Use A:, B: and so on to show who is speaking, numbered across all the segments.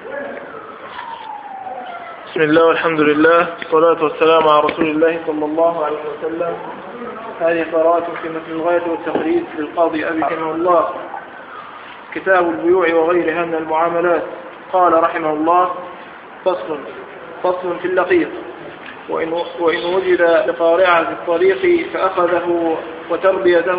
A: بسم الله والحمد لله والصلاة والسلام على رسول الله صلى الله عليه وسلم. هذه قراءة في مثل الغاية والتقريب للقاضي أبي رحمه الله، كتاب البيوع وغيرها من المعاملات. قال رحمه الله: فصل في اللقيط. وإن وجد لقارعة في الطريق فأخذه وتربيته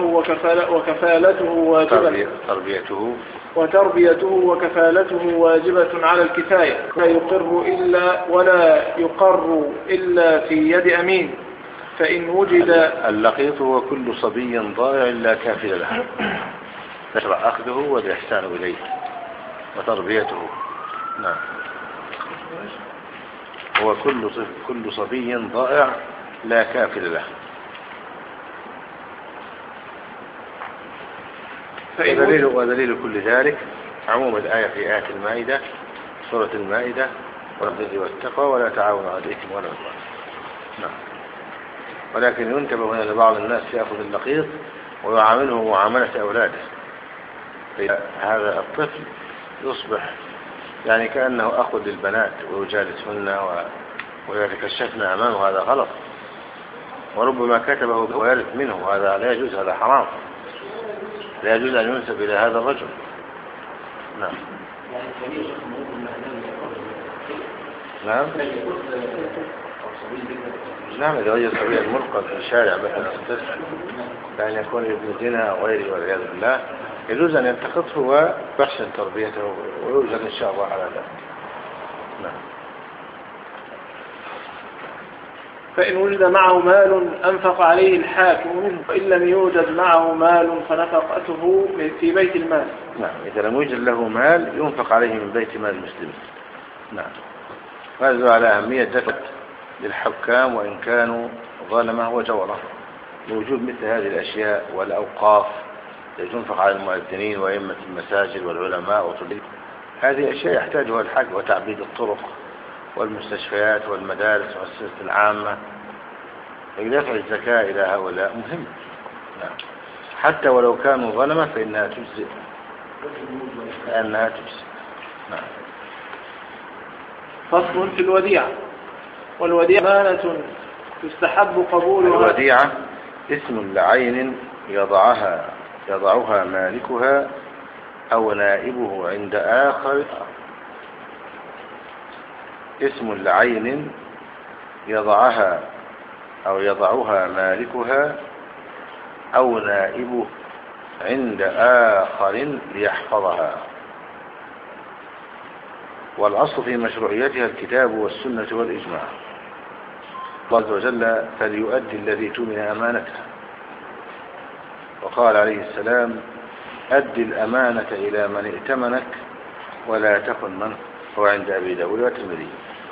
A: وكفالته واجبة على الكفاية، ولا يقر إلا في يد أمين. فإن وجد
B: اللقيط هو كل صبي ضائع لا كافل له، يشرع أخذه والإحسان إليه وتربيته. نعم، هو كل صبي ضائع لا كافل له. ودليل كل ذلك عموم الآية في آية المائدة، سورة المائدة: والبر والتقوى ولا تعاونوا على الإثم والعدوان. نعم. ولكن ينتبه هنا لبعض الناس يأخذ اللقيط ويعامله معاملة أولاده، هذا الطفل يصبح يعني كأنه أخذ للبنات ويجالسهن ويتكشفن أمامه. هذا غلط، وربما كتبه ويرث منه. هذا لا يجوز، هذا حرام، لا يجوز أن ينسب إلى هذا الرجل. نعم. نعم، إذا وجد صبيا ملقى في الشارع مثلا كأن يكون ابن زنا أو غيره والعياذ بالله، يجوز أن يلتقطه ويحسن تربيته ويوجد إن شاء الله على ذلك. نعم.
A: فإن وجد معه مال أنفق عليه الحاكم منه، وإن لم يوجد معه مال فنفقته في بيت المال.
B: نعم، إذا لم يوجد له مال ينفق عليه من بيت مال المسلمين. نعم. هذا على أهمية دفع للحكام وإن كانوا ظلمة وجورة، لوجود مثل هذه الأشياء والأوقاف التي تنفق على المؤذنين وأئمة المساجد والعلماء وطلاب. هذه أشياء يحتاجها الحج، وتعبيد الطرق والمستشفيات والمدارس والمؤسسات العامة. دفع الزكاة إلى هؤلاء مهم. نعم. حتى ولو كانوا ظلمة فإنها تجزئ، نعم.
A: فصل في الوديعة. والوديعة أمانة يستحب قبولها.
B: الوديعة اسم لعين يضعها مالكها أو نائبه عند آخر. اسم لعين يضعها مالكها أو نائبه عند آخر ليحفظها. والأصل في مشروعيتها الكتاب والسنة والإجماع. الله عز وجل: فليؤدي الذي تؤمن أمانته. وقال عليه السلام: أدي الأمانة إلى من ائتمنك ولا تكن من هو. عند أبي داود والترمذي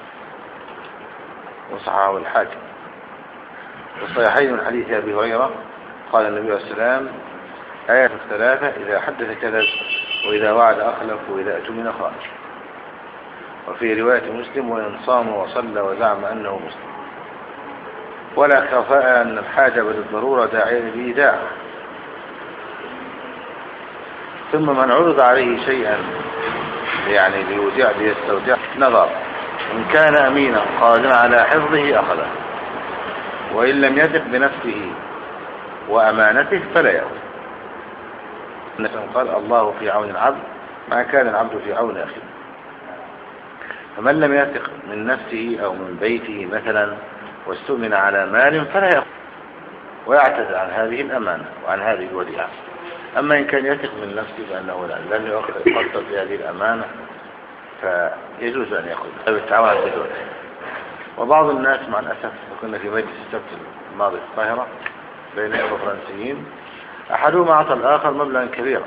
B: وصححه الحاكم. والصحيحين من حديث أبي هريرة قال النبي عليه السلام: آية الثلاثة: إذا حدث كذب، وإذا وعد أخلف، وإذا أؤتمن خان. وفي رواية مسلم: وإن صام وصلى وزعم أنه مسلم. ولا خفاء أن الحاجة بالضرورة داعية لإيداع. ثم من عرض عليه شيئا يعني ليستودع نظر، إن كان أمينا قادرا على حفظه أخذه، وإن لم يثق بنفسه وأمانته فلا يأخذ. قال: الله في عون العبد ما كان العبد في عون أخيه. فمن لم يثق من نفسه أو من بيته مثلا واستؤمن على مال فلا يأخذ، ويعتذر عن هذه الأمانة وعن هذه الوديعة. أما إن كان يثق من نفسه بأنه لن يقصر في هذه الأمانة فيجوز أن يأخذ بالتعاون على الدول. وبعض الناس مع الأسف، كنا في مجلس السبت الماضي في القاهرة بين إخوة فرنسيين، أحدهما أعطى الآخر مبلغا كبيرا،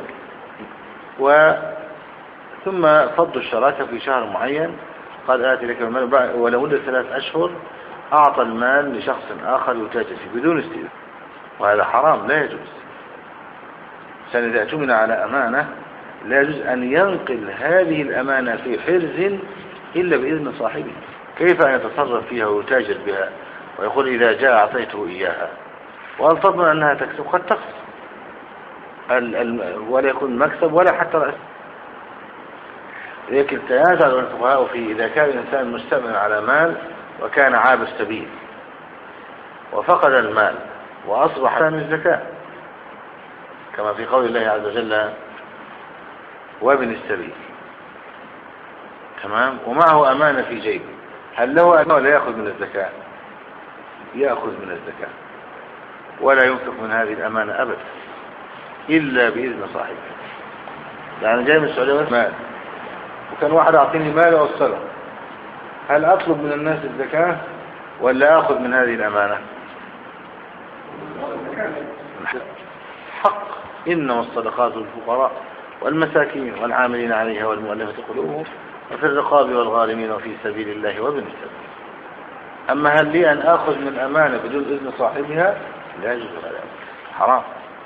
B: ثم فضوا الشراكة في شهر معين، قال: آتي لك المال، ولمدة 3 أشهر أعطى المال لشخص آخر يتاجر فيه بدون استئذان. وهذا حرام، لا يجوز. إذا اؤتمن على أمانة لا يجوز أن ينقل هذه الأمانة في حرز إلا بإذن صاحبه. كيف أن يتصرف فيها ويتاجر بها ويقول إذا جاء أعطيته إياها؟ وهل تضمن أنها تكسب؟ قد تكسب ولا يكون مكسب ولا حتى رأس. لكن تنازع الفقهاء في إذا كان الإنسان مستأمن على مال وكان عابر سبيل وفقد المال وأصبح من الزكاة كما في قول الله عز وجل وابن السبيل، تمام، ومعه أمانة في جيبه، هل له أنه لا يأخذ من الزكاة؟ يأخذ من الزكاة ولا ينفق من هذه الأمانة أبدا إلا بإذن صاحبه. يعني جاي من السعودية مال وكان واحد أعطيني مال وأوصله، هل أطلب من الناس الزكاة ولا أخذ من هذه الأمانة؟ حق. إنما الصدقات للفقراء والمساكين والعاملين عليها والمؤلفة قلوبهم وفي الرقاب والغارمين وفي سبيل الله وابن السبيل. أما هل لي أن آخذ من الأمانة بدون إذن صاحبها؟ لا يجوز هذا، حرام.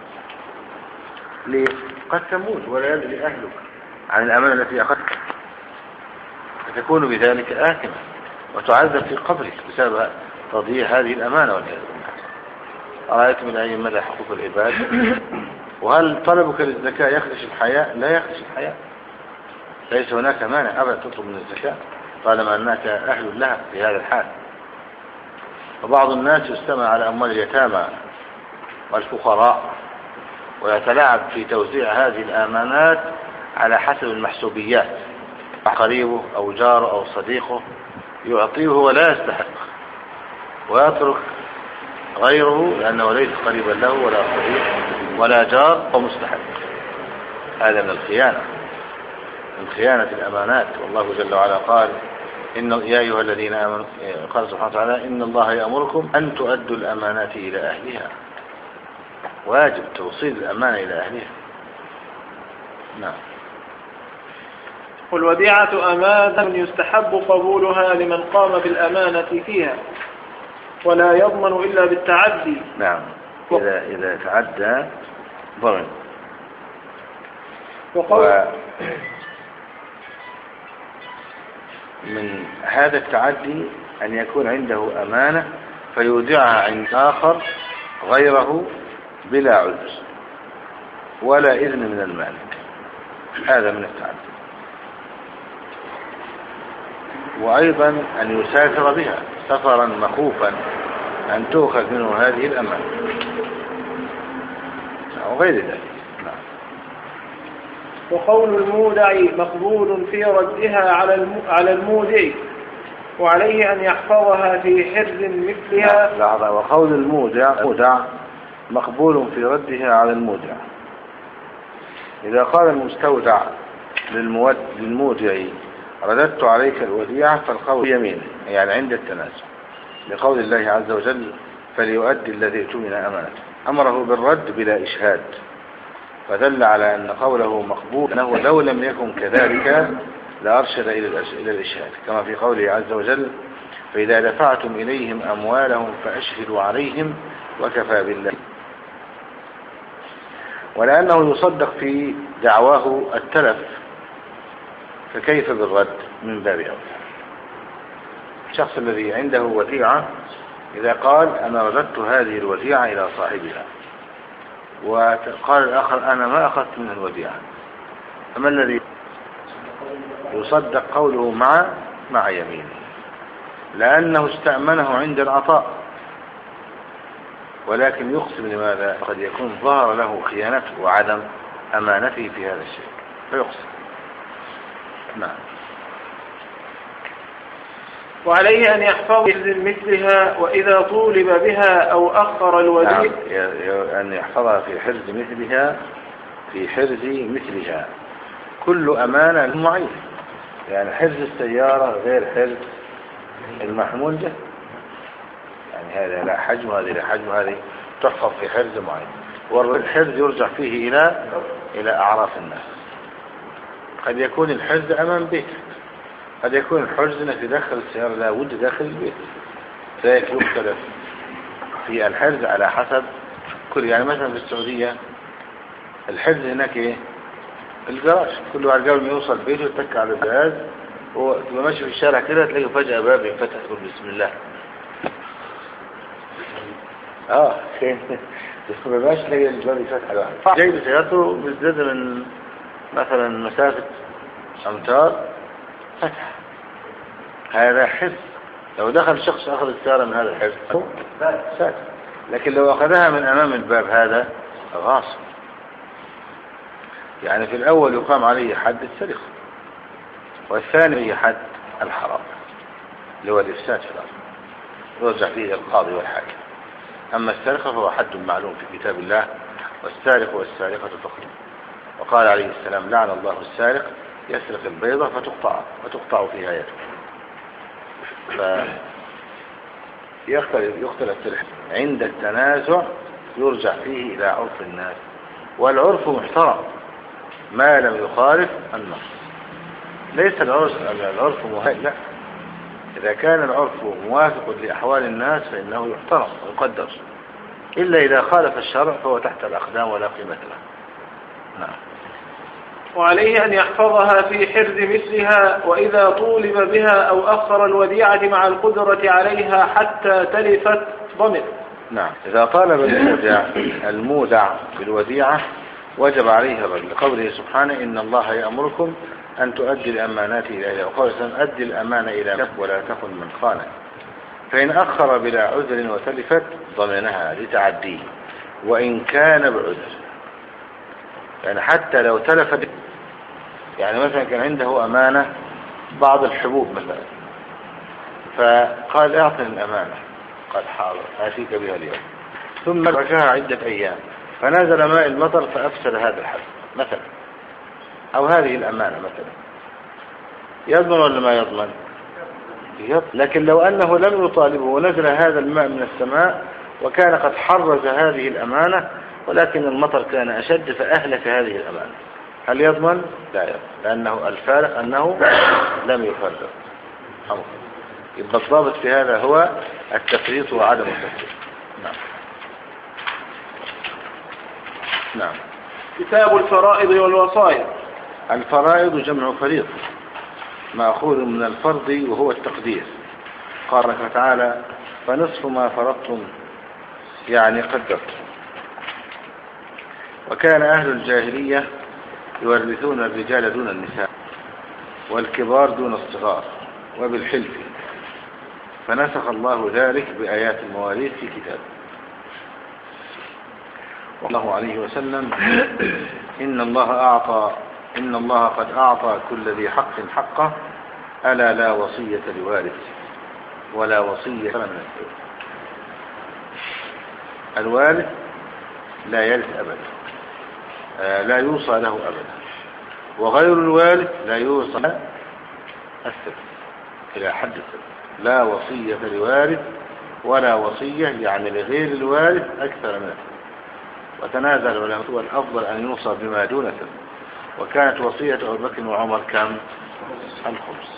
B: ليه؟ قد تموت ولا يدري أهلك عن الأمانة التي أخذتها، فتكون بذلك آثما وتعذب في قبرك بسبب تضييع هذه الأمانة والعياذ بالله. أرأيتم من أي مدى حقوق العباد؟ وهل طلبك للزكاة يخدش الحياة؟ لا يخدش الحياة، ليس هناك مانع أبدا تطلب من الزكاة طالما أنك أهل لها في هذا الحال. وبعض الناس يستمع على أموال اليتامى والفقراء ويتلاعب في توزيع هذه الأمانات على حسب المحسوبيات، قريبه أو جاره أو صديقه يعطيه ولا يستحق ويترك غيره لأنه ليس قريبا له ولا صديق ولا جار ومستحق. هذا من الخيانة، من خيانة الأمانات. والله جل وعلا قال إن يا أيها الذين آمنوا، قال سبحانه وتعالى إن الله يأمركم أن تؤدوا الأمانات إلى أهلها. واجب توصيل الأمانة إلى أهلها. نعم.
A: والوديعة أمانة يستحب قبولها لمن قام بالأمانة فيها ولا يضمن إلا بالتعدي.
B: نعم، إذا تعدى ضمن. من هذا التعدي أن يكون عنده أمانة فيودعها عند آخر غيره بلا عذر ولا إذن من المالك، هذا من التعدي. وأيضا أن يسافر بها سفرا مخوفا أن تؤخذ منه هذه الأمانة وغير ذلك.
A: وقول المودع مقبول في ردها على المودع وعليه أن يحفظها في حرز مثلها.
B: وقول المودع مقبول في ردها على المودع. إذا قال المستودع للمودع رددت عليك الوديعة فالقول يمين، يعني عند التنازع، لقول الله عز وجل فليؤدي الذي ائتمن أمانته، أمره بالرد بلا إشهاد، فدل على أن قوله مقبول أنه لو لم يكن كذلك لأرشد إلى الإشهاد، كما في قوله عز وجل فإذا دفعتم إليهم أموالهم فأشهدوا عليهم وكفى بالله. ولأنه يصدق في دعواه التلف فكيف بالرد من باب أولى. الشخص الذي عنده وديعة إذا قال أنا رددت هذه الوديعة إلى صاحبها وقال الآخر أنا ما أخذت منه الوديعة، فما الذي يصدق قوله مع يمينه؟ لأنه استأمنه عند العطاء، ولكن يقسم لماذا؟ قد يكون ظهر له خيانته وعدم أمانته في هذا الشيء فيقسم. نعم.
A: وعليه أن يحفظ مثلها وإذا طولب بها أو أخر الوديع.
B: نعم. أن يحفظها في حرز مثلها، في حرز مثلها. كل أمانة معينة، يعني حرز السيارة غير حرز المحمول ده، يعني هذا لا حجم هذه لا حجم هذه تحفظ في حرز معين، والحرز يرجع فيه إلى أعراف الناس. قد يكون الحرز أمام بيتك، قد يكون الحرز انك تدخل السيارة لا بد داخل البيت، ذلك يختلف في الحرز على حسب كل. يعني مثلا في السعودية الحرز هناك ايه؟ الجراج، كل واحد قبل ما يوصل بيته يتك على الجهاز وتبقى ماشي في الشارع كده تلاقي فجأة باب ينفتح تقول بسم الله. ما بقاش تلاقي الباب يفتح لوحده، جاي بسيارته بالذات من مثلا مسافة أمتار فتح. هذا حرز، لو دخل شخص أخذ السيارة من هذا الحرز ساد، لكن لو أخذها من أمام الباب هذا غاصب. يعني في الأول يقام عليه حد السرقة، والثاني هي حد الحرام اللي هو الإفساد في الأرض، يرجع فيه القاضي والحاكم. أما السرقة فهو حد معلوم في كتاب الله: والسارق والسارقة فاقطعوا. وقال عليه السلام: لعن الله السارق يسرق البيضة فتقطع فيها يده. يختلف عند التنازع، يرجع فيه إلى عرف الناس، والعرف محترم ما لم يخالف النص. ليس العرف مهين، لا، إذا كان العرف موافق لأحوال الناس فإنه يحترم ويقدر، إلا إذا خالف الشرع فهو تحت الأقدام ولا قيمة له. نعم.
A: وعليه أن يحفظها في حرز مثلها، وإذا طولب بها أو أخر الوديعة مع القدرة عليها حتى تلفت ضمن.
B: نعم. إذا طالب المودع بالوديعة وجب عليه الرجل، لقوله سبحانه: إن الله يأمركم أن تؤدي الأمانات إلى أهلها، وقال أدي الأمانة إلى نفسك ولا تخن من خانك. فإن أخر بلا عذر وتلفت ضمنها لتعديه وإن كان بعذر. يعني حتى لو تلفت، يعني مثلا كان عنده أمانة بعض الحبوب مثلا، فقال: اعطني الأمانة. قال: حاضر، آتيك بها اليوم. ثم تركها عدة أيام فنزل ماء المطر فأفسد هذا الحب مثلا، أو هذه الأمانة مثلا، يضمن ولا ما يضمن؟ لكن لو أنه لم يطالبه ونزل هذا الماء من السماء وكان قد حرز هذه الأمانة، ولكن المطر كان أشد فأهلك هذه الأمانة، هل يضمن؟ لا يضمن، لأنه الفارق أنه لم يفرق. يبقى الضابط في هذا هو التفريط وعدم التفريط. نعم. نعم.
A: كتاب الفرائض والوصايا.
B: الفرائض جمع فريض، مأخوذ من الفرض وهو التقدير. قال تعالى: فنصف ما فرضتم، يعني قدرتم. وكان أهل الجاهلية يورثون الرجال دون النساء، والكبار دون الصغار، وبالحلف، فنسخ الله ذلك بآيات المواريث في كتابه. والله عليه وسلم: إن الله قد أعطى كل ذي حق حقه، ألا لا وصية لوارث ولا وصية من الثلث. الوارث لا يرث أبدا، لا يوصى له أبدا، وغير الوارث لا يوصى الثلث إلى حد الثلث. لا وصية لوارث ولا وصية، يعني لغير الوارث أكثر من الثلث. وتنازل العلماء: والأفضل أن يوصى بما دون ثلث. وكانت وصية أبو بكر وعمر كم؟ الخمس.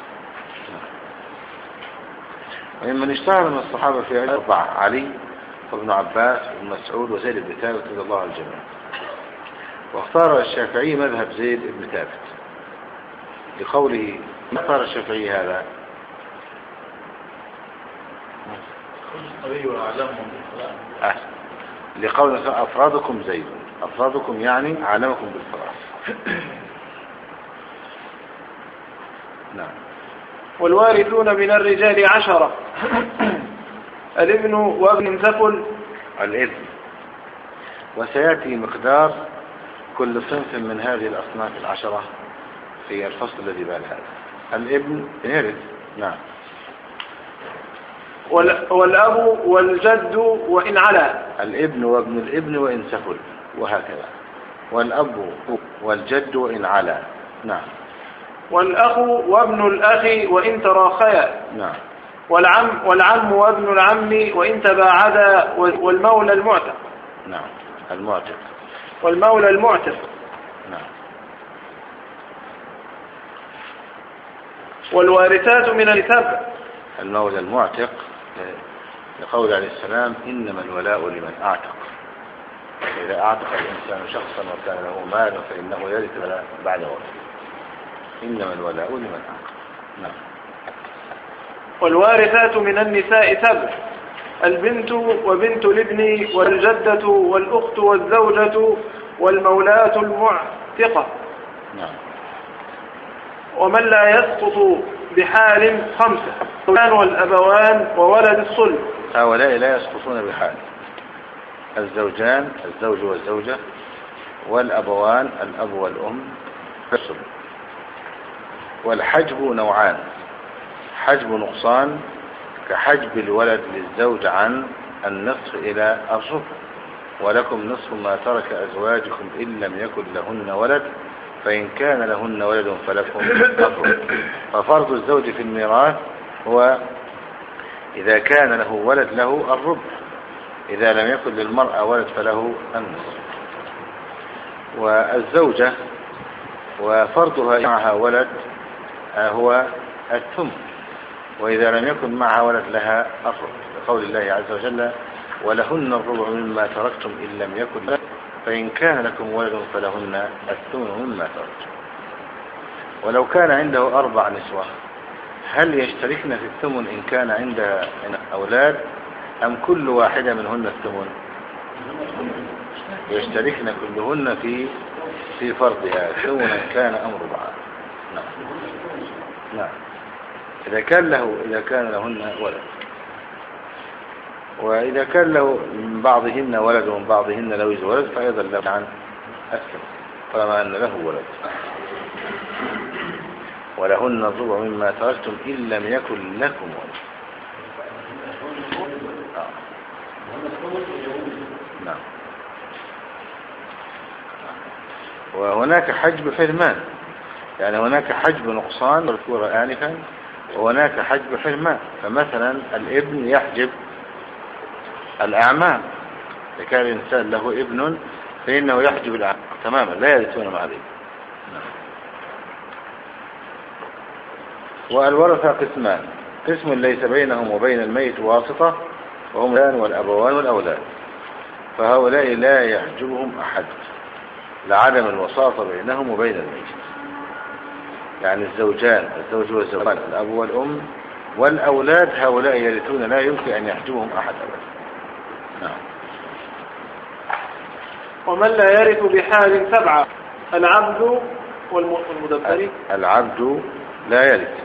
B: ومن اشتهر من الصحابة في أربعة: علي وابن عباس وابن مسعود وزيد بن ثابت رضي الله عن الجميع. واختار الشافعي مذهب زيد بن ثابت لقوله. ما اختار الشافعي هذا؟ لقول أفرادكم زيد، أفرادكم يعني عالمكم بالفراغ. نعم.
A: والوارثون من الرجال 10: الابن وابن ثقل.
B: الابن، وسيأتي مقدار كل صنف من هذه الأصناف 10 في الفصل الذي بعد هذا. الابن يرث. نعم.
A: والأب والجد وإن علا.
B: الابن وابن الابن وإن سفل، وهكذا. والأب والجد وإن علا. نعم.
A: والأخ وابن الأخ وإن تراخيا.
B: نعم.
A: والعم وابن العم وإن تباعدا. والمولى المعتق.
B: نعم. المعتق.
A: والمولى المعتق.
B: نعم.
A: والوارثات من السبع.
B: المولى المعتق لقول عليه السلام: إنما الولاء لمن أعتق. إذا أعتق الإنسان شخصا وكان له مال فإنه يرث بعد وفاته. إنما الولاء لمن أعتق. نعم.
A: والوارثات من النساء 7: البنت وبنت الابن والجدة والأخت والزوجة والمولاة المعتقة.
B: نعم.
A: ومن لا يسقط بحال 5 والأبوان وولد الصلب.
B: هؤلاء لا يسقطون بحال: الزوجان، الزوج والزوجة، والأبوان، الأب والأم، الصلب. والحجب نوعان: حجب نقصان كحجب الولد للزوج عن النصف إلى الربع، ولكم نصف ما ترك أزواجكم إن لم يكن لهن ولد، فإن كان لهن ولد فلكم الربع. ففرض الزوج في الميراث هو إذا كان له ولد له الربع، إذا لم يكن للمرأة ولد فله النصف. والزوجة وفرضها معها ولد هو الثمن، وإذا لم يكن معها ولد لها الربع، لقول الله عز وجل: ولهن الربع مما تركتم إن لم يكن لكم، فإن كان لكم ولد فلهن الثمن مما تركتم. ولو كان عنده 4 نسوة، هل يشتركن في الثمن إن كان عندها أولاد، أم كل واحدة منهن الثمن؟ يشتركن كلهن في فرضها ثمنا كان أم ربعا. نعم. إذا كان لهن ولد، وإذا كان له من بعضهن ولد ومن بعضهن لو ولد فأيضا له عن الثمن طالما أن له ولد. ولهن الربع مما تركتم إن لم يكن لكم ولد. نعم. وهناك حجب حرمان، يعني هناك حجب نقصان مذكورة آنفا، وهناك حجب حرمان. فمثلا الابن يحجب الأعمام، إذا كان الإنسان له ابن فإنه يحجب الأعمام تماما، لا يرثون مع الابن. والورثة قسمان: قسم ليس بينهم وبين الميت واسطة، وهم الأبوان والأبوان والأولاد، فهؤلاء لا يحجبهم أحد لعدم الوساطة بينهم وبين الميت، يعني الزوجان، الزوج والزوجان، الأب والأم والأولاد، هؤلاء يرثون لا يمكن أن يحجبهم أحد أبدا. نعم.
A: ومن لا يرث بحال 7: العبد والمدبر.
B: العبد لا يرث،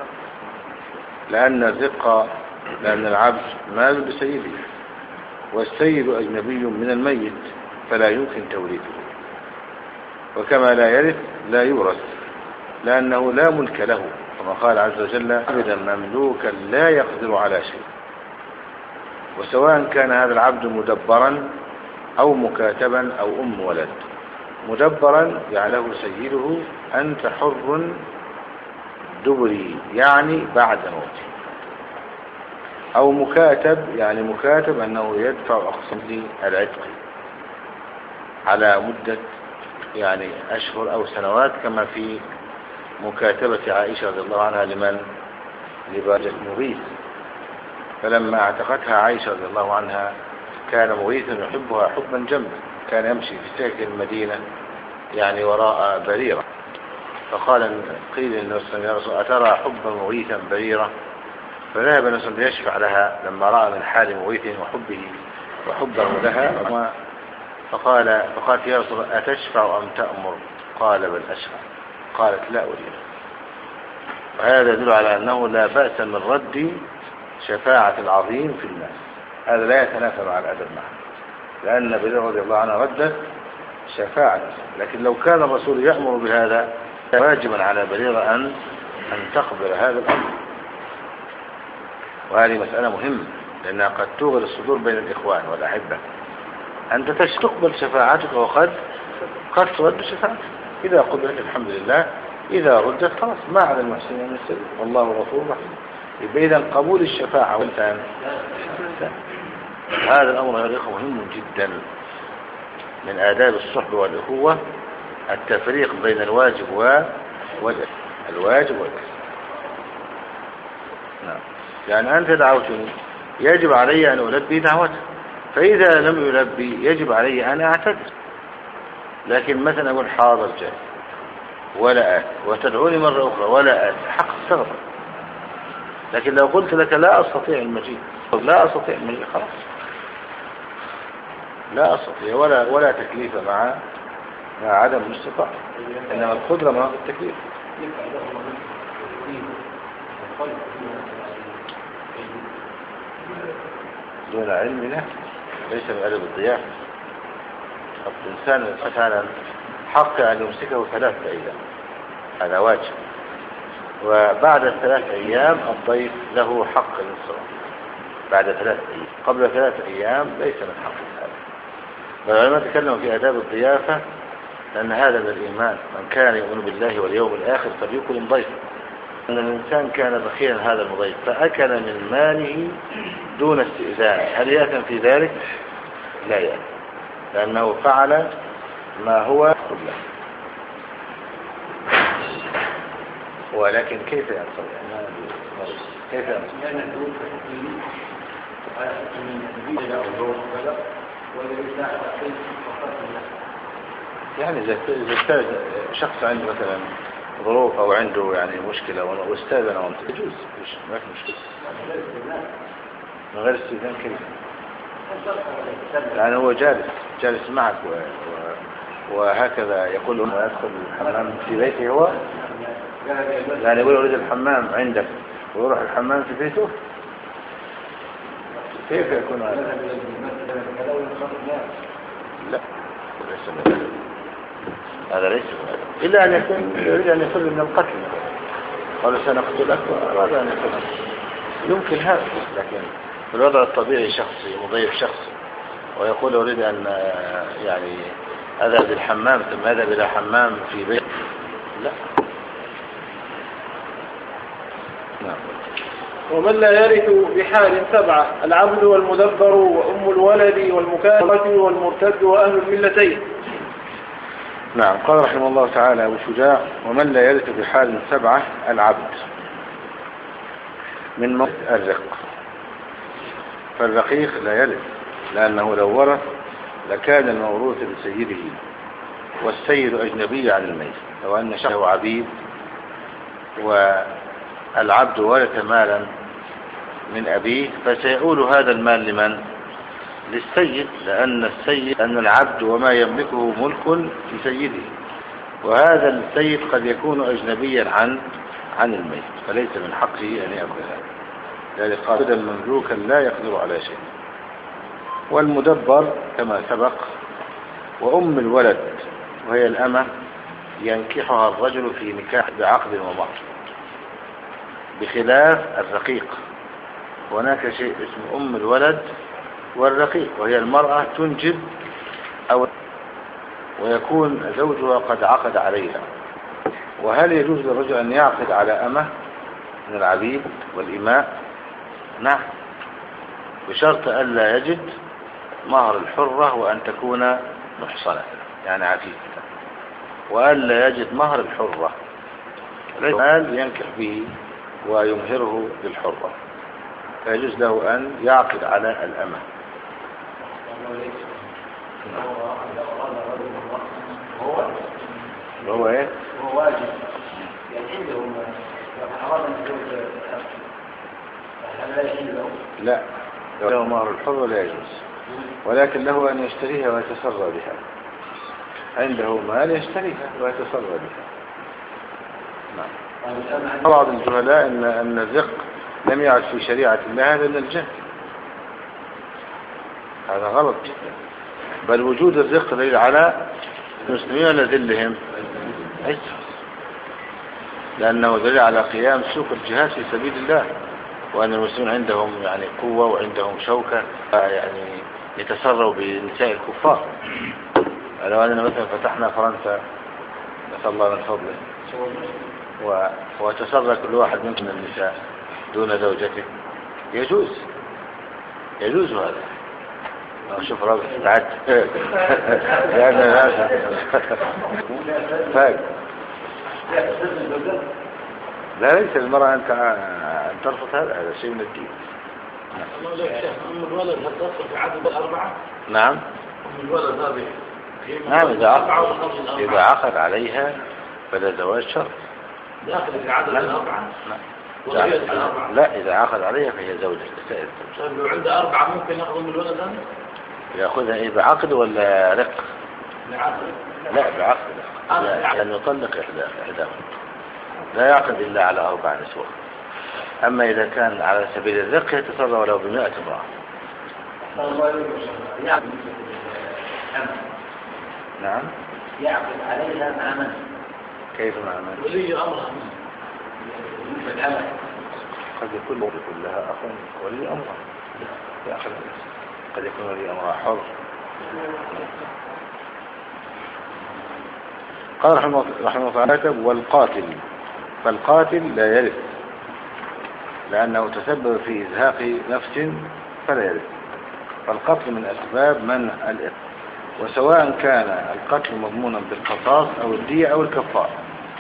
B: لأن العبد مال بسيده، والسيد أجنبي من الميت فلا يمكن توريثه. وكما لا يرث لا يورث، لأنه لا ملك له، كما قال عز وجل: عبدا مملوكا لا يقدر على شيء. وسواء كان هذا العبد مدبرا أو مكاتبا أو أم ولد. مدبرا يعله سيده: أنت حر دبري، يعني بعد موته. أو مكاتب، يعني مكاتب أنه يدفع أقساط العتق على مدة يعني أشهر أو سنوات، كما في مكاتبة عائشة رضي الله عنها لباجة مغيث. فلما اعتقتها عائشة رضي الله عنها كان مغيث يحبها حبا جما، كان يمشي في سكك المدينة يعني وراء بريرة، قيل للنبي صلى الله عليه وسلم: أترى حب مغيثا بريرة؟ فذهب النبي صلى الله عليه وسلم يشفع لها لما رأى من حال مغيث وحبه لها، فقالت: يا رسول الله أتشفع أم تأمر؟ قال: بل أشفع. قالت: لا أريد. وهذا يدل على أنه لا بأس من رد شفاعة العظيم في الناس، هذا لا يتنافى مع الأدب معه، لأن بريرة رضي الله عنها ردت شفاعة. لكن لو كان الرسول يأمر بهذا واجبا على بريرة أن تقبل هذا الأمر. وهذه مسألة مهمة، لأنها قد توغل الصدور بين الإخوان والأحبة. أنت تقبل شفاعتك وقد ترد شفاعتك، إذا قبلت الحمد لله، إذا ردت خلاص ما على المحسنين من السبيل، والله غفور رحيم. إذا قبول الشفاعة والثاني هذا الأمر يا إخوة مهم جدا. من آداب الصحبة والأخوة التفريق بين الواجب والإحسان. نعم. يعني أنت دعوتني، يجب علي أن ألبي دعوتك، فإذا لم يلبي يجب علي أن أعتذر. لكن مثلا أقول حاضر جاي ولا آت، وتدعوني مرة أخرى ولا آت، حق استغفر. لكن لو قلت لك لا أستطيع المجيء، خلاص لا أستطيع، ولا تكليف مع عدم الاستطاعة، إنما القدرة مع التكليف. دون علم لا، ليس من أدب الضيافة. الإنسان مثلا حق أن يمسكه 3 أيام، هذا واجب، وبعد 3 أيام الضيف له حق الانصراف. بعد 3 أيام، قبل 3 أيام ليس من حق هذا. والعلماء تكلموا في آداب الضيافة لأن هذا من الإيمان، من كان يؤمن بالله واليوم الآخر فليكرم ضيفه. أن الإنسان كان بخيلا هذا المضيف فأكل من ماله دون استئذان، هل يأثم في ذلك؟ لا يأثم، لأنه فعل ما هو كله. ولكن كيف ينصر؟ كيف ينصر؟ يعني إذا استاذ شخص عنده مثلا ظروف أو عنده يعني مشكلة واستاذن وانت يجوز، ما في مشكلة من غير استئذان. كيف؟ يعني هو جالس معك وهكذا يقول له يدخل الحمام في بيته، هو يعني يقول أريد الحمام عندك ويروح الحمام في بيته، كيف يكون هذا؟ لا، ليس من هذا. هذا ليس من هذا، إلا أن يكون يريد أن يفر من القتل، قالوا سنقتلك وأراد أن يقتلك، يمكن هذا. لكن في الوضع الطبيعي شخصي مضيف شخصي ويقول أريد أن يعني أذهب للحمام ثم أذهب إلى حمام في بيت، لا. نعم.
A: ومن لا يرث بحال 7: العبد والمدبر وأم الولد والمكاتب والمرتد وأهل الملتين.
B: نعم. قال رحمه الله تعالى أبو شجاع: ومن لا يرث بحال 7: العبد من موت الرق. فالرقيق لا يرث، لأنه لو ورث لكان الموروث لسيده، والسيد أجنبي عن الميت. لو أن شخصه عبيد والعبد ورث مالا من أبيه فسيؤول هذا المال لمن؟ للسيد، لأن العبد وما يملكه ملك لسيده، وهذا السيد قد يكون أجنبيا عن الميت، فليس من حقه أن يأخذ هذا. ذلك قال: المملوكا لا يقدر على شيء. والمدبر كما سبق. وأم الولد وهي الأمة ينكحها الرجل في نكاح بعقد ومهر، بخلاف الرقيق. هناك شيء اسمه أم الولد والرقيق، وهي المرأة تنجب أو ويكون زوجها قد عقد عليها. وهل يجوز للرجل أن يعقد على أمة من العبيد والإماء؟ نعم، بشرط ألا يجد مهر الحرة وأن تكون محصنة يعني عفيفة، وألا يجد مهر الحرة، المال ينكح به ويمهره للحرة، فيجوز له أن يعقد على الأمة. هو ايه؟ هو واجب يعني عندهم أراد أن يجوز لا يحل له. لا، له مهر الحر لا يجوز، ولكن له أن يشتريها ويتصرى بها. عنده مال يشتريها ويتصرى بها. نعم. بعض الجهلاء أن الرق لم يعد في شريعة الله، هذا من الجهل، هذا غلط جدا. بل وجود الرق دليل على المسلمين لذلهم عزة، لأنه دليل على قيام سوق الجهاد في سبيل الله، وأن المسلمين عندهم يعني قوة وعندهم شوكة يعني يتسروا بنساء الكفار. لو أننا مثلا فتحنا فرنسا نسأل الله من فضله وتسرى كل واحد منكم من النساء دون زوجته، يجوز هذا. شوف رابط تعد لأن هذا فاق. لا، ليس المرأة أن ترفض هذا شيء من الدين.
C: أم الولد هل تصل في عدد 4؟
B: نعم.
C: أم الولد هذه
B: نعم، إذا عقد عليها فلا زواج شرط.
C: داخل في عدد 4؟
B: لا، إذا عقد عليها فهي زوجة.
C: طيب لو عنده 4 ممكن يأخذ من الولد هذا؟
B: يأخذها إيه، بعقد ولا رق؟
C: بعقد.
B: لا، بعقد، لأن يطلق إحداهم، لا يعقد إلا على 4 نسوة. أما إذا كان على سبيل الرق يتصرف ولو ب100 امرأة. نعم
C: يعقد عليها مع من؟
B: كيف مع من؟
C: ولي أمرها
B: قد يكون لها أخ ولي أمرها قد يكون ولي أمرها حر. قال رحمه الله تعالى والقاتل، فالقاتل لا يرث لأنه تسبب في إزهاق نفس فلا يرث، فالقتل من أسباب منع الإرث، وسواء كان القتل مضمونا بالقصاص أو الدية أو الكفارة،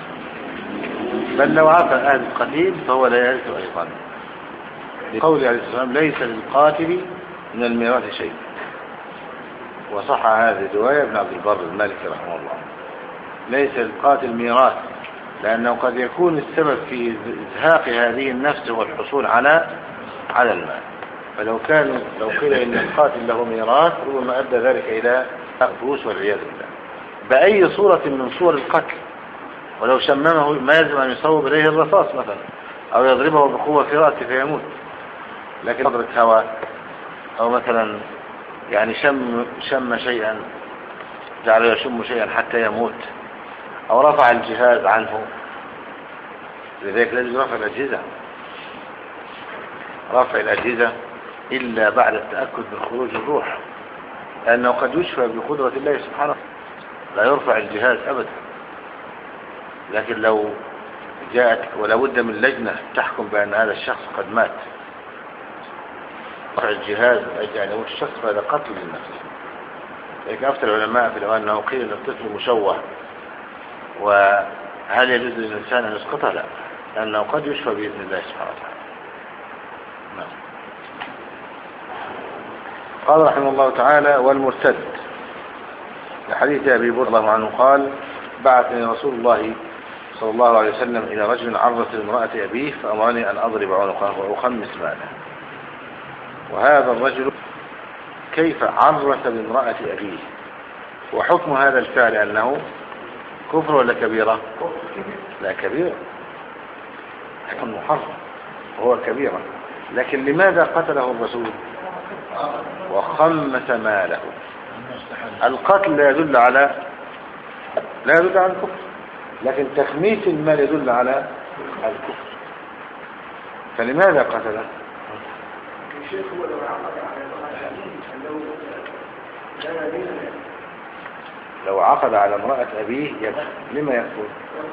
B: بل لو عفى أهل القتيل فهو لا يرث أيضا، لقوله عليه الصلاة والسلام ليس للقاتل من الميراث شيء. وصح هذه الرواية ابن عبد البر المالكي رحمه الله، ليس للقاتل ميراث لأنه قد يكون السبب في إزهاق هذه النفس والحصول على المال، فلو قيل إن القاتل له ميراث ربما أدى ذلك إلى الفوس والعياذ بالله بأي صورة من صور القتل، ولو شممه ما يلزم أن يصوب إليه الرصاص مثلا أو يضربه بقوة في رأسه فيموت، لكن نظرة هوى أو مثلا يعني شم شيئا جعله يشم شيئا حتى يموت، أو رفع الجهاز عنه، لذلك لازم رفع الأجهزة إلا بعد التأكد من خروج الروح، لأنه قد يشفى بقدرة الله سبحانه، لا يرفع الجهاز أبدا. لكن لو جاءت ولا بد من لجنة تحكم بأن هذا الشخص قد مات، رفع الجهاز يعني يموت الشخص فهذا قتل للنفس. لكن أفتى العلماء في الأوان أنه قيل أن الطفل مشوه، وهل يجوز للإنسان أن يسقطه؟ لا، لأنه قد يشفى بإذن الله سبحانه وتعالى. نعم. قال رحمه الله تعالى والمرتد، لحديث أبي برده الله عنه قال بعثني رسول الله صلى الله عليه وسلم إلى رجل عرس لامرأة أبيه فأمرني أن أضرب عنقه وأخمس ماله. وهذا الرجل كيف عرس لامرأة أبيه؟ وحكم هذا الفعل أنه كفر ولا كبيرة؟ لا كبيرة، حكم محرم وهو كبيرة. لكن لماذا قتله الرسول وخمس ماله؟ القتل لا يدل على الكفر، لكن تخميس المال يدل على الكفر، فلماذا قتله؟ لو عقد على امرأة أبيه يكفر. لما يكفر؟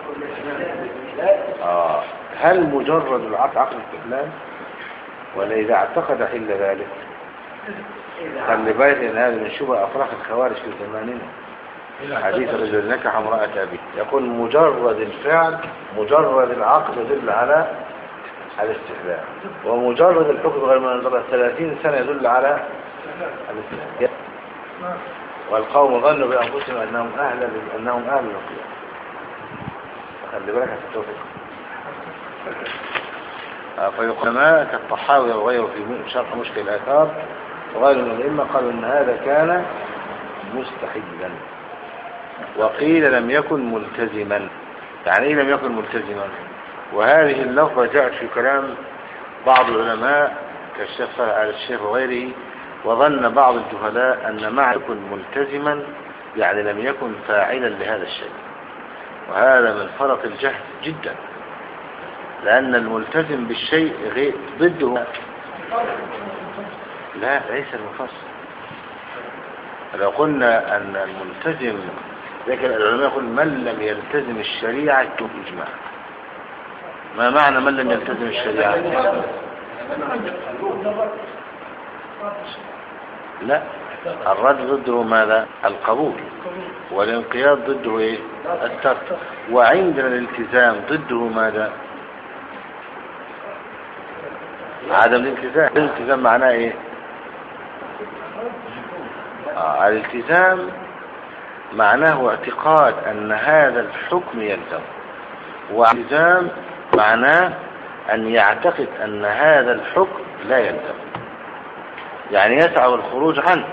B: هل مجرد العقد عقد استحلال ولا إذا اعتقد حل ذلك؟ خلي بالك ان هذا من شبه افراح الخوارج في زماننا. حديث رجل نكح امرأة أبيه يقول مجرد الفعل مجرد العقد يدل على الاستحلال، ومجرد الحكم غير منظر 30 سنة يدل على الاستحلال. والقوم ظنوا بأنفسهم أنهم أهل القيام. خلي بالك هتتوفق. فيقول ما كالطحاوي وغيره في شرح مشكل الآثار وغير من الأئمة قالوا أن هذا كان مستحيلا، وقيل لم يكن ملتزما. يعني إيه لم يكن ملتزما؟ وهذه اللفظة جاءت في كلام بعض العلماء كالشيخ صالح آل الشيخ وغيره، وظن بعض الجهلاء أن مع يكن ملتزما يعني لم يكن فاعلا لهذا الشيء، وهذا من فرط الجهل جدا، لأن الملتزم بالشيء غير ضده. لا ليس المفصل. لو قلنا أن الملتزم، لكن العلماء يقول من لم يلتزم الشريعة يكون إجماع. ما معنى من لم يلتزم الشريعة؟ لا، الرد ضده ماذا؟ القبول، والانقياد ضده ايه؟ الترك. وعندنا الالتزام ضده ماذا؟ عدم الالتزام. الالتزام معناه ايه؟ الالتزام معناه اعتقاد ان هذا الحكم يلزم، والالتزام معناه ان يعتقد ان هذا الحكم لا يلزم، يعني يسعى الخروج عنه.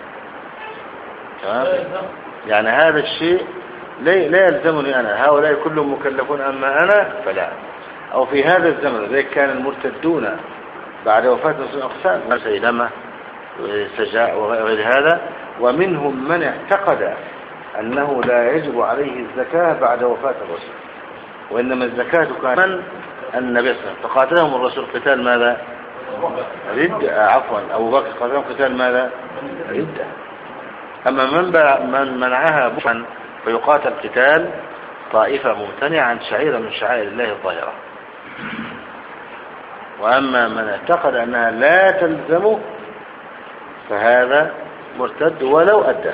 B: تمام؟ يعني هذا الشيء لا يلزمني انا، هؤلاء كلهم مكلفون اما انا فلا. أو في هذا الزمن ذلك كان المرتدون بعد وفاة رسول أقسام مسيلمة سجاء وغير هذا. ومنهم من اعتقد أنه لا يجب عليه الزكاة بعد وفاة الرسول، وإنما الزكاة كان من النبي صلى الله عليه وسلم فقاتلهم الرسول قتال ماذا؟ ردة. عفوا أبو بكر قاتلهم قتال ماذا؟ ردة. أما من منعها بخا فيقاتل قتال طائفة ممتنعة عن شعيرة من شعائر الله الظاهرة. وأما من اعتقد أنها لا تلزمه فهذا مرتد ولو أدى،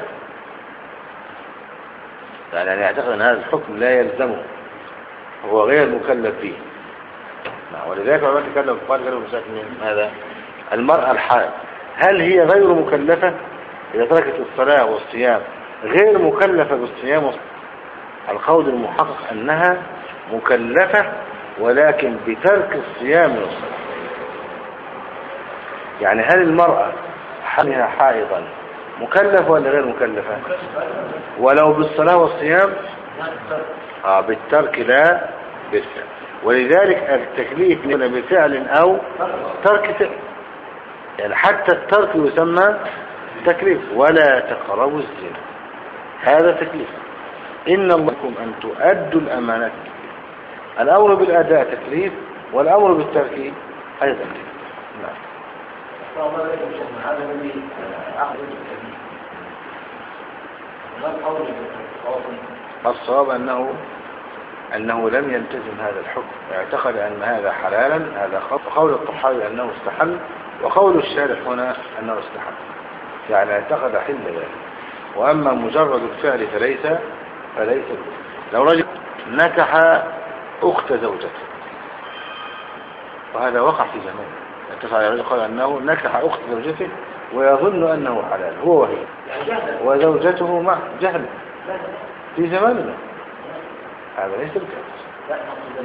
B: يعني يعتقد أن هذا الحكم لا يلزمه، هو غير مكلف به. ولذلك لما تكلم قال من هذا المرأة الحائض هل هي غير مكلفة إذا تركت الصلاة والصيام؟ غير مكلفة بالصيام والصلاة. القول المحقق أنها مكلفة ولكن بترك الصيام والصلاة. يعني هل المرأة حالها حائضا مكلفة ولا غير مكلفة؟ ولو بالصلاة والصيام بالترك لا بالفعل. ولذلك التكليف من بفعل أو ترك فعل، يعني حتى الترك يسمى تكليف. ولا تقربوا الزنا هذا تكليف. إن الله لكم أن تؤدوا الأمانات. الأمر بالأداء تكليف والأمر بالترك أيضا تكليف. نعم. الصواب أنه لم يلتزم هذا الحكم، اعتقد أن هذا حلالا. هذا قول الطحاوي أنه استحل، وقول الشارح هنا أنه استحل، يعني اعتقد حل ذلك. وأما مجرد الفعل فليس لو رجل نكح أخت زوجته، وهذا وقع في زمانه، اتفق الرجل قال أنه نكح أخت زوجته ويظن أنه حلال هو وهي وزوجته مع جهل في زماننا، هذا ليس الكافر.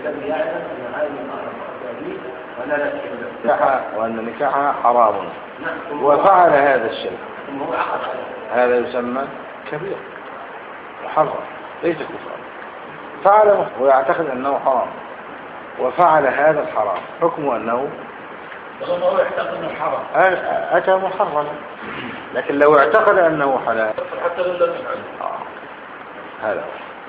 B: وأن نكاحها حرام وفعل هذا الشيء هذا يسمى كبير محرم ليس كفرا. فعله ويعتقد أنه حرام وفعل هذا الحرام، حكمه أنه
C: هو يعتقد أنه حرام
B: أتى محرما. لكن لو اعتقد أنه حلال
C: حتى لو لم يفعل
B: هذا.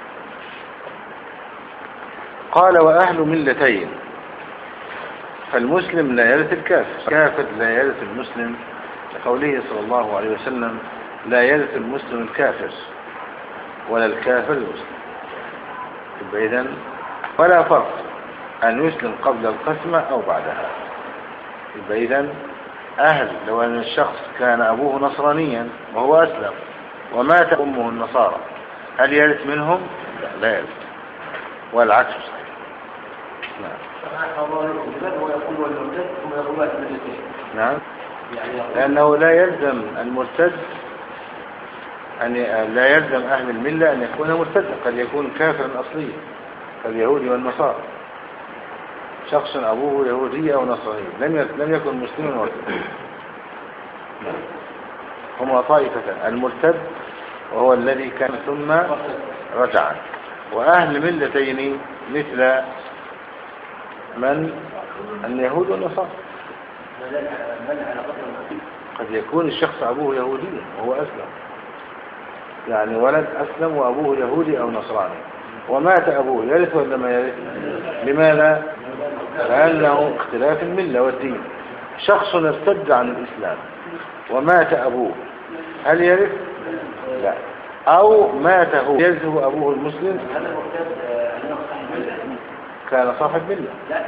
B: قال وأهل ملتين، فالمسلم لا يرث الكافر، الكافر لا يرث المسلم، لقوله صلى الله عليه وسلم لا يرث المسلم الكافر ولا الكافر المسلم. إذن ولا فرق أن يسلم قبل القسمة أو بعدها. إذن أهل لو أن الشخص كان أبوه نصرانيا وهو أسلم ومات أمه النصارى هل يرث منهم؟ لا يرث، والعكس صحيح. نعم. لأنه لا يلزم المرتد لا يلزم أهل الملة أن يكون مرتدا، قد يكون كافرا أصليا كاليهود والنصارى. شخص أبوه يهودي أو نصراني لم يكن مسلما وكذا. هما طائفة، المرتد وهو الذي كان ثم رجع، وأهل ملتين مثل من اليهود والنصارى. قد يكون الشخص أبوه يهودي وهو أسلم، يعني ولد أسلم وأبوه يهودي أو نصراني ومات أبوه، يرث ولا ما يرث؟ لماذا؟ لأنه اختلاف الملة والدين. شخص ارتد عن الإسلام ومات أبوه هل يرث؟ لا. أو مات هو يرثه أبوه المسلم كان صاحب ملة. لا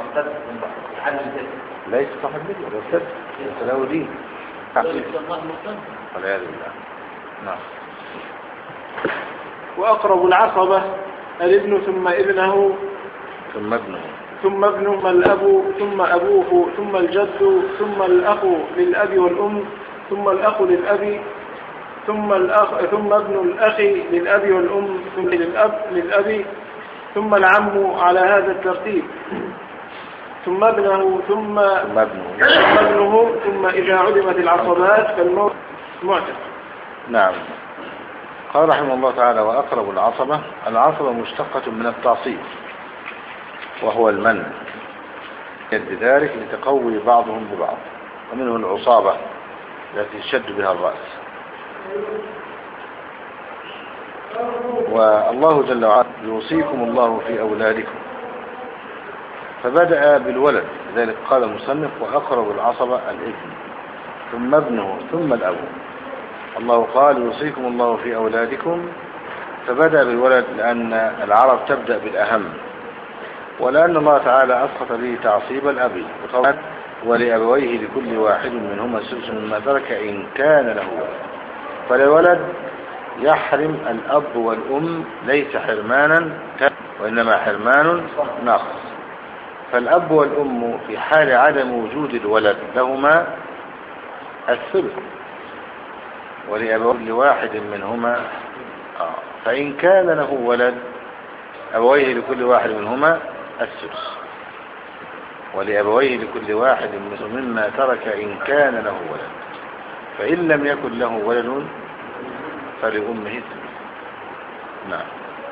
B: ليس صاحب ملة، ارتد ليس له دين. والعياذ بالله. نعم.
A: وأقرب العصبة الابن ثم ابنه ثم ابنه ثم الأب ثم أبوه ثم الجد ثم الأخ للأب والأم ثم الأخ للأب ثم ابن الأخ للأب والأم ثم للأب ثم العم على هذا الترتيب ثم ابنه ثم ابنه ثم إذا علمت العصبات فالموت معتق.
B: نعم. قال رحمه الله تعالى وأقرب العصبة مشتقة من التعصيب، وهو المنع بذلك لتقوي بعضهم ببعض، ومنه العصابة التي يشد بها الرأس. والله جل وعلا يوصيكم الله في أولادكم، فبدأ بالولد، لذلك قال المصنف وأقرب العصبة الابن ثم ابنه ثم الأب. الله قال يوصيكم الله في أولادكم، فبدأ بالولد لأن العرب تبدأ بالأهم، ولأن الله تعالى أسقط به تعصيب الأب، ولأبويه لكل واحد منهما السدس مما ترك إن كان له ولد. فالولد يحرم الأب والأم ليس حرمانا وإنما حرمان نقص. فالأب والأم في حال عدم وجود الولد لهما الثلث، ولأبويه لواحد منهما فإن كان له ولد أبويه لكل واحد منهما السدس، ولأبويه لكل واحد مما ترك إن كان له ولد، فإن لم يكن له ولد فلأمه الثلث. نعم.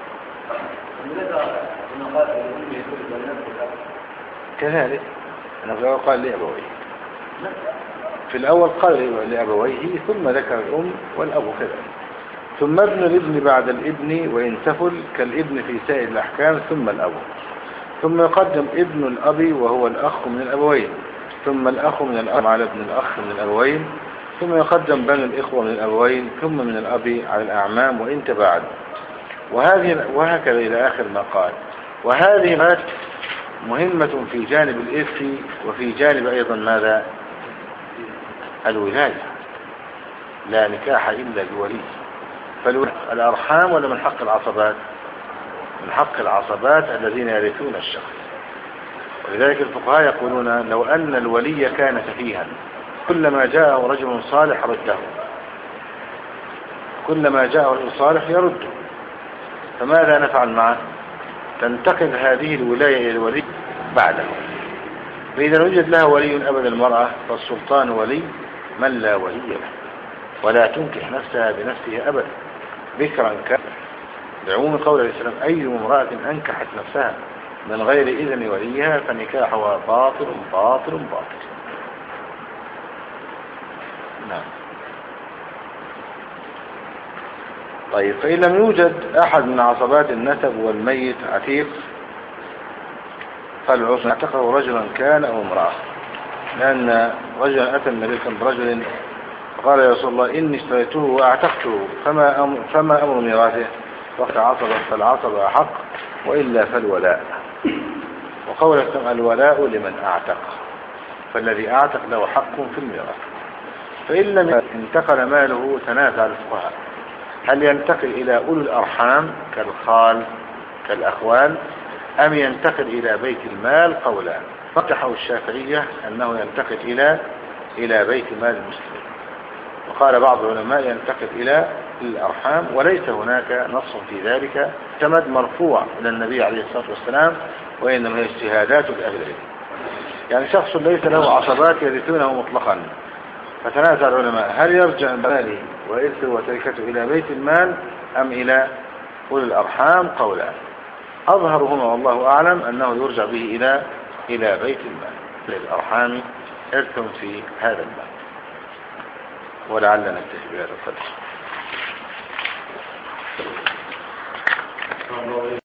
B: كذلك أنا قال لأبويه في الأول، قال لأبويه ثم ذكر الأم والأب كذلك، ثم ابن الابن بعد الابن وإن تفل كالابن في سائر الأحكام، ثم الأب، ثم يقدم ابن الأب وهو الأخ من الأبوين، ثم الأخ من الأب على ابن الأخ من الأبوين، ثم يقدم بني الإخوة من الأبوين، ثم من الأب على الأعمام وإن تباعد، وهكذا إلى آخر ما قال. وهذه مهمة في جانب الإرث وفي جانب أيضا ماذا؟ الولاية. لا نكاح إلا بولي. فالأرحام ولا من حق العصبات؟ من حق العصبات الذين يرثون الشخص. ولذلك الفقهاء يقولون لو أن الولي كان سفيها كلما جاءه رجل صالح رده، كلما جاءه رجل صالح يرده، فماذا نفعل معه؟ تنتقل هذه الولاية إلى الولي بعده. فإذا وجد لها ولي أبد المرأة فالسلطان ولي من لا ولي له، ولا تنكح نفسها بنفسها أبدا بكرا كان، بعموم قول عليه السلام أي امرأة أنكحت نفسها من غير إذن وليها فنكاحها باطل باطل باطل. نعم. طيب، فإن لم يوجد أحد من عصبات النسب والميت عتيق فالعصبة اعتقه رجلا كان أو امرأة، لأن رجلا أتى النبي برجل فقال يا رسول الله إني اشتريته وأعتقته فما أمر ميراثه؟ وقت عصبة فالعصبة أحق وإلا فالولاء. وقول الولاء لمن أعتق، فالذي أعتق له حق في الميراث. فإن لم انتقل ماله تنازع الفقهاء هل ينتقل إلى أولي الأرحام كالخال كالأخوال أم ينتقل إلى بيت المال؟ قولان. فتحوا الشافعية أنه ينتقل إلى بيت مال المسلمين، وقال بعض العلماء ينتقل إلى الأرحام، وليس هناك نص في ذلك اعتمد مرفوع إلى النبي عليه الصلاة والسلام، وإنما هي اجتهادات لأهل العلم. يعني شخص ليس له عصبات يرثونه مطلقا، فتنازع العلماء هل يرجع ماله وإرثه وتركته إلى بيت المال أم إلى أولي الأرحام؟ قولان. أظهرهما والله أعلم أنه يرجع به إلى بيت المال، للأرحام إرث في هذا المال. ولعلنا نكتفي بهذا القدر.